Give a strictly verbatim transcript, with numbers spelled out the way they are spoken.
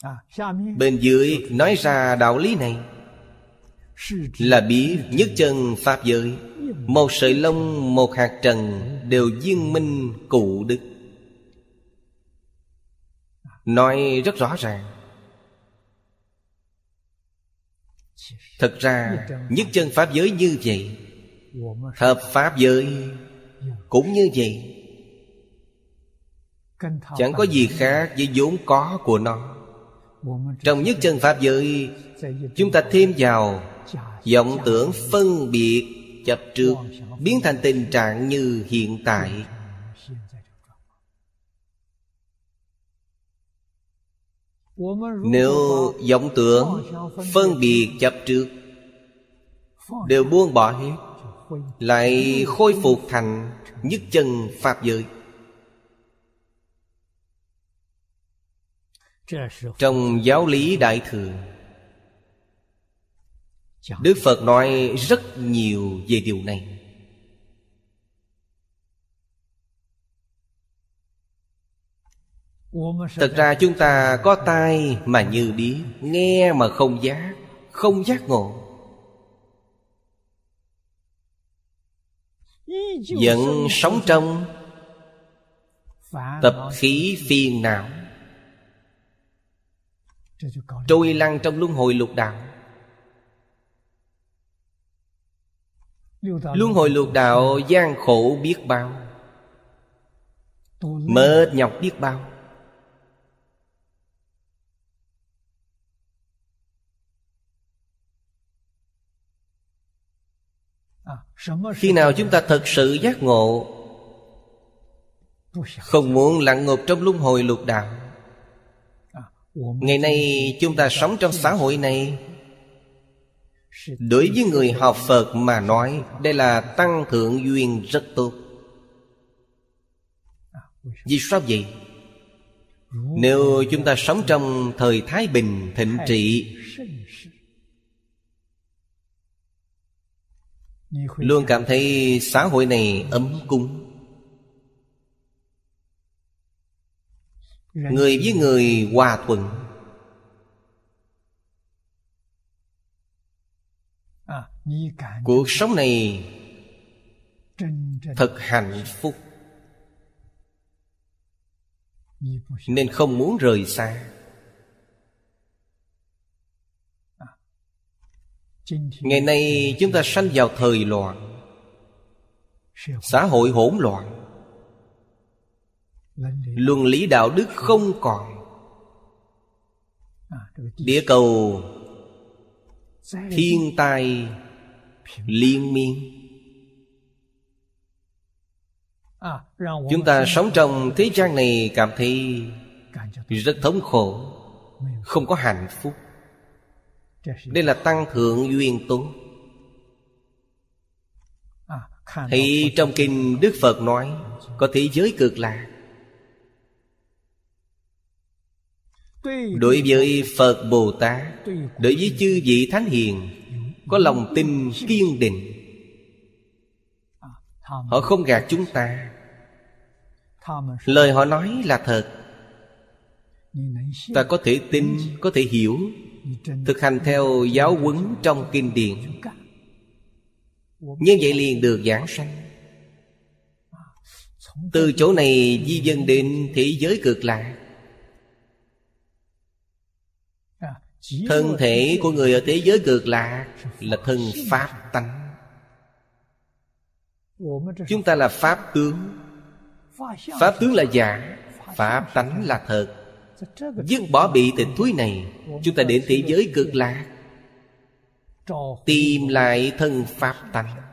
Bên dưới nói ra đạo lý này là biết nhất chân pháp giới, một sợi lông, một hạt trần đều viên minh cụ đức. Nói rất rõ ràng. Thật ra nhất chân pháp giới như vậy, thập pháp giới cũng như vậy, chẳng có gì khác với vốn có của nó. Trong nhất chân pháp giới, chúng ta thêm vào vọng tưởng phân biệt chấp trước, biến thành tình trạng như hiện tại. Nếu vọng tưởng phân biệt chấp trước đều buông bỏ hết, lại khôi phục thành nhất chân pháp giới. Trong giáo lý Đại Thừa, Đức Phật nói rất nhiều về điều này. Thật ra chúng ta có tai mà như điếc, nghe mà không giác, không giác ngộ. Vẫn sống trong tập khí phiền não, trôi lăn trong luân hồi lục đạo. Luân hồi lục đạo gian khổ biết bao, mệt nhọc biết bao. Khi nào chúng ta thật sự giác ngộ, không muốn lặn ngục trong luân hồi lục đạo. Ngày nay chúng ta sống trong xã hội này, đối với người học Phật mà nói, đây là tăng thượng duyên rất tốt. Vì sao vậy? Nếu chúng ta sống trong thời thái bình thịnh trị, luôn cảm thấy xã hội này ấm cúng, người với người hòa thuận, cuộc sống này thật hạnh phúc, nên không muốn rời xa. Ngày nay chúng ta sanh vào thời loạn, xã hội hỗn loạn, luân lý đạo đức không còn, địa cầu thiên tai liên miên. Chúng ta sống trong thế gian này cảm thấy rất thống khổ, không có hạnh phúc. Đây là tăng thượng duyên tốt. Thì trong kinh Đức Phật nói có thế giới cực lạc. Đối với Phật Bồ Tát, đối với chư vị Thánh Hiền, có lòng tin kiên định. Họ không gạt chúng ta, lời họ nói là thật. Ta có thể tin, có thể hiểu, thực hành theo giáo huấn trong kinh điển, như vậy liền được giảng sanh. Từ chỗ này di dân đến thế giới cực lạc. Thân thể của người ở thế giới cực lạc là thân pháp tánh. Chúng ta là pháp tướng. Pháp tướng là giả, pháp tánh là thật. Dứt bỏ bị tịch thúi này, chúng ta đến thế giới cực lạc, tìm lại thân pháp tánh.